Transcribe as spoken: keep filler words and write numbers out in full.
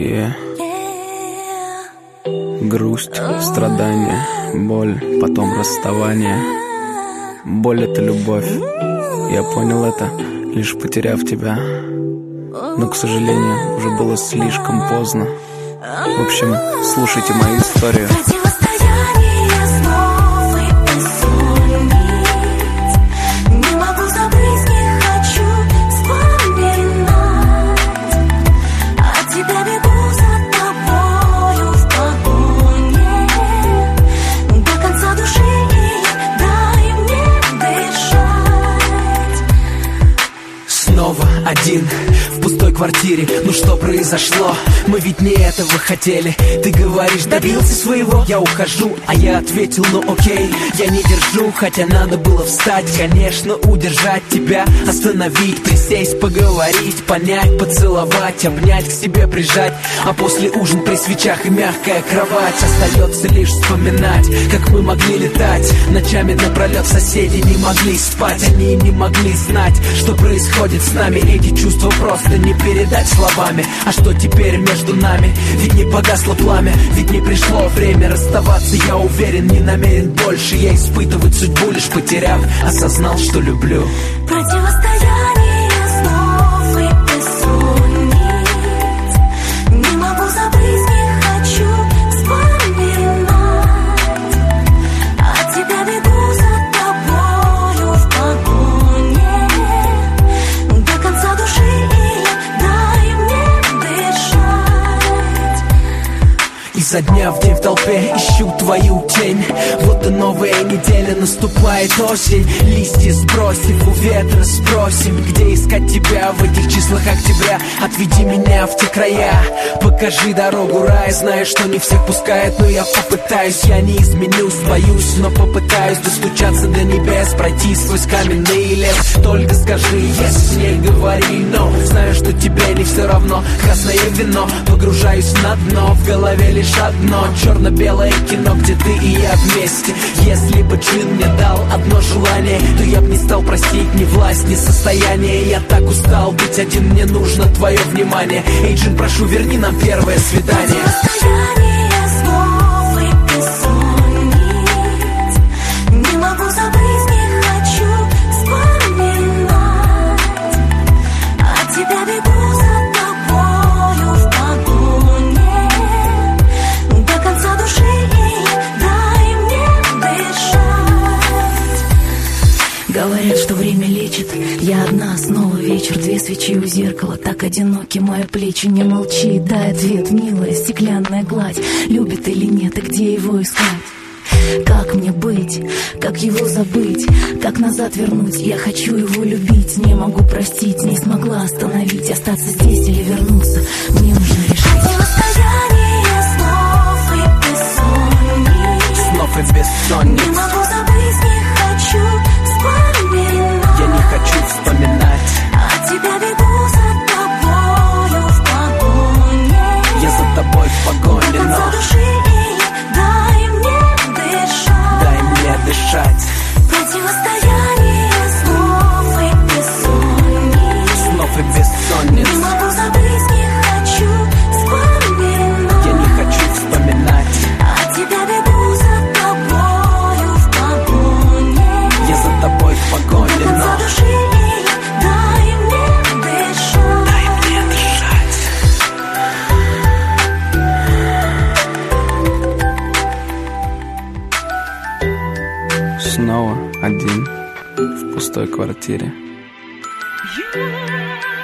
Yeah. Грусть, страдания, боль, потом расставание. Боль — это любовь. Я понял это, лишь потеряв тебя. Но, к сожалению, уже было слишком поздно. В общем, слушайте мою историю. Один в пустой квартире, ну что произошло? Мы ведь не этого хотели. Ты говоришь, добился своего, я ухожу. А я ответил, ну окей, я не держу. Хотя надо было встать, конечно, удержать тебя, остановить, присесть, поговорить, понять, поцеловать, обнять, к себе прижать. А после ужин при свечах и мягкая кровать. Остается лишь вспоминать, как мы могли летать. Ночами напролет соседи не могли спать. Они не могли знать, что происходит с нами. Эти чувства просто не передать словами. А что теперь между нами? Ведь не погасло пламя, ведь не пришло время расставаться. Я уверен, не намерен больше я испытывать судьбу, лишь потеряв, осознал, что люблю. Противостояние снов и бессонниц. Не могу забыть, не хочу вспоминать. От тебя бегу за тобою в погоне. До конца души или дай мне дышать. Изо дня в день в толпе ищу твою тень. Вот и новая неделя, наступает осень. Листья сбросив, у ветра спросим, где искать тебя в этих числах октября. Отведи меня в те края, покажи дорогу рая. Знаю, что не всех пускает, но я попытаюсь. Я не изменюсь, боюсь, но попытаюсь достучаться до небес, пройти сквозь каменный лес. Только скажи, если не говори, но знаю, что тебе не все равно. Красное вино, погружаюсь на дно. В голове лишь одно, черно-белое кино, где ты и я вместе. Если бы джин мне дал одно желание, то я бы не стал просить ни власть, ни состояние. Я так устал быть один, мне нужно твое внимание. Эй, джин, прошу, верни нам первое свидание. Противостояние снов и бессонниц. Не могу забыть, не хочу вспоминать. От тебя бегу за тобою в погоне. До конца души или дай мне дышать. Говорят, что время лечит. Я одна, снова вечер, две свечи у зеркала. Так одиноки мои плечи, не молчи, дай ответ, милая стеклянная гладь. Любит или нет, и где его искать? Как мне быть, как его забыть, как назад вернуть? Я хочу его любить, не могу простить, не смогла остановить. Остаться здесь или вернуться, мне нужно решить. Противостояние снов и бессонниц. Снов и бессонниц. Не могу забыть, не хочу вспоминать. Я не хочу вспоминать. От тебя бегу за тобою в погоне. Я за тобой в погоне, До конца но души или дай мне дышать. дай мне дышать. Противостояние снов и бессонниц. Снов и бессонниц. Не могу забыть, не хочу вспоминать. Я не хочу вспоминать. От тебя бегу за тобою в погоне. Я за тобой в погоне, До конца но души или дай мне дышать. дай мне дышать. Снова один в пустой квартире. You